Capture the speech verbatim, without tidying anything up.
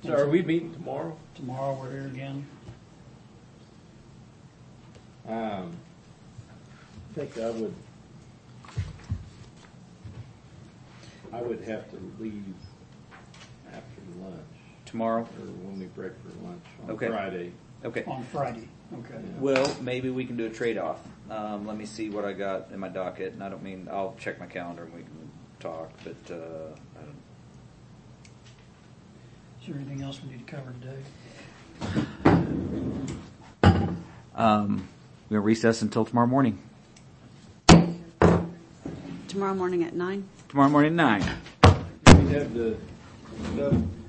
So are we meeting tomorrow? Tomorrow we're here again. Um, I think I would, I would have to leave after lunch, Tomorrow? or when we break for lunch on Okay. Friday. Okay. On Friday, okay. Yeah. Well, maybe we can do a trade-off. Um, let me see what I got in my docket, and I don't mean, I'll check my calendar and we can talk, but, uh, I don't, Is there anything else we need to cover today? um, we'll recess until tomorrow morning. Tomorrow morning at nine? Tomorrow morning at nine. We have the stuff